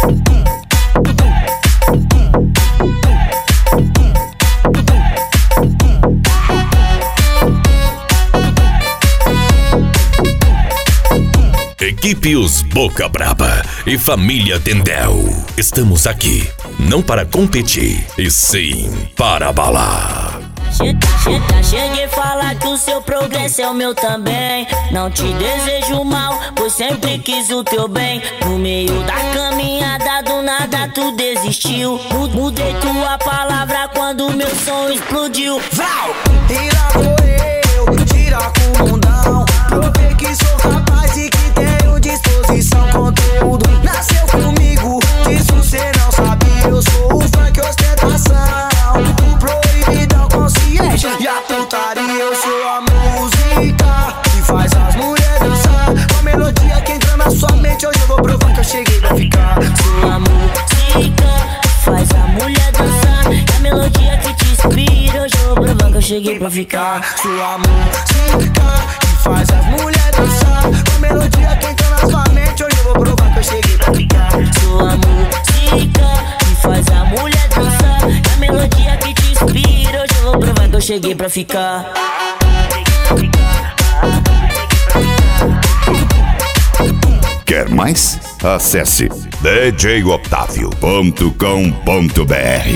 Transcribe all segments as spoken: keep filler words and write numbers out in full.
Equipe Os Boca Braba e Família Tendel. Estamos aqui, não para competir, e sim para abalar. Cheguei a falar que o seu progresso é o meu também. Não te desejo mal, pois sempre quis o teu bem. No meio da caminhada, do nada tu desistiu. Mudei tua palavra quando meu som explodiu. Vau! E lá vou eu, tirar com o mundão. Provei que sou capaz e que tenho disposição. Conteúdo nasceu comigo, disso cê não sabia. Eu sou o funk ostentação, o proibidão consciência e a putaria. Eu sou a música que faz as mulheres dançar. Com a melodia que entra na sua mente, hoje eu vou provar que eu cheguei pra ficar. Sou a música que faz a mulher dançar. E a melodia que te inspira, hoje eu vou provar que eu cheguei pra ficar. Sou a música que faz as mulheres dançar. Com a melodia que entra na sua mente, hoje eu vou provar que eu cheguei pra ficar. Sou a música que faz a mulher dançar. E a melodia que te inspira, hoje eu vou provar que eu cheguei pra ficar. Quer mais? Acesse d j otávio ponto com ponto b r.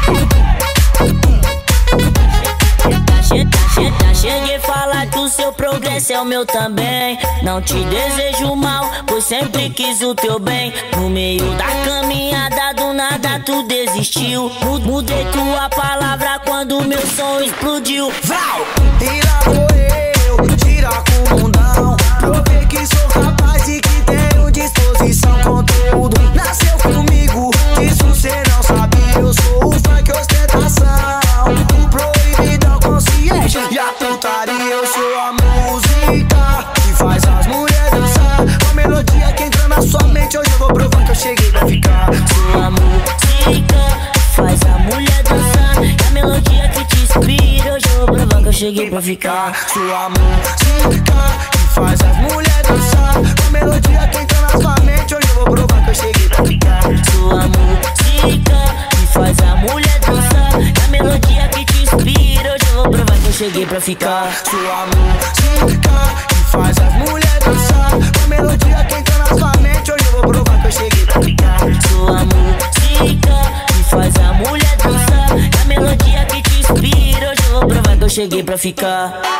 Cheguei a falar que o seu progresso é o meu também. Não te desejo mal, pois sempre quis o teu bem. No meio da caminhada, do nada tu desistiu. Mudei tua palavra quando meu som explodiu. Vau! E lá vou eu, tirar com o mundão. Provei que sou capaz e que tenho disposição. Conteúdo nasceu comigo, disso cê não sabia. Eu sou o funk ostentação, o proibidão consciência e a putaria. Eu sou a música que faz as mulheres dançar. Com a melodia que entra na sua mente, hoje eu vou provar que eu cheguei pra ficar. Sou a música que faz a mulher dançar. E a melodia que te inspira, hoje eu vou provar que eu cheguei pra ficar. Sou a música que faz as mulheres dançar. Com a melodia que entra na sua mente, hoje eu vou provar que eu cheguei pra ficar. Sou a música que faz a mulher dançar. E a melodia que te inspira, hoje eu vou provar que eu cheguei pra ficar. Sou a música que faz as mulheres dançar. Com a melodia que entra na sua mente, hoje eu vou provar que eu cheguei pra ficar. Sou a música que faz a mulher dançar. E a melodia que te inspira, hoje eu vou provar que eu cheguei pra ficar.